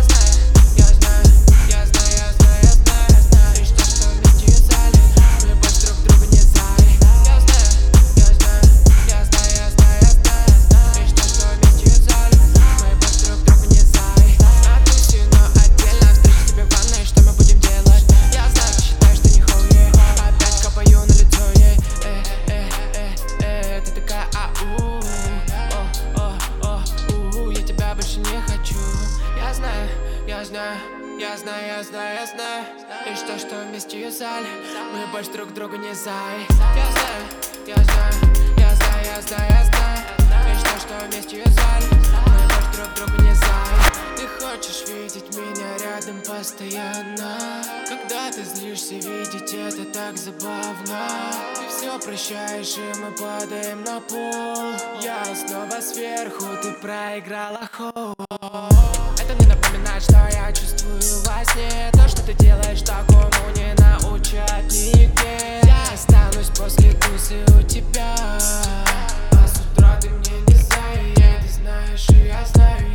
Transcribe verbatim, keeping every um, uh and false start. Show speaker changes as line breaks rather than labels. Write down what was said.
Я знаю, я знаю, я знаю, я знаю. И что, что вместе юзали, мы больше друг другу не зай. Я знаю, я знаю, я знаю, я знаю, я знаю. И что, что вместе юзали, мы больше друг другу не зай. Ты хочешь видеть меня рядом постоянно. Когда ты злишься, видеть это так забавно. Ты все прощаешь, и мы падаем на пол. Я снова сверху, ты проиграла ход. Это мне напоминает, что я чувствую во сне. То, что ты делаешь, такому не научат нигде. Я останусь после тусы у тебя, а с утра ты мне не заедешь. Ты знаешь, и я знаю.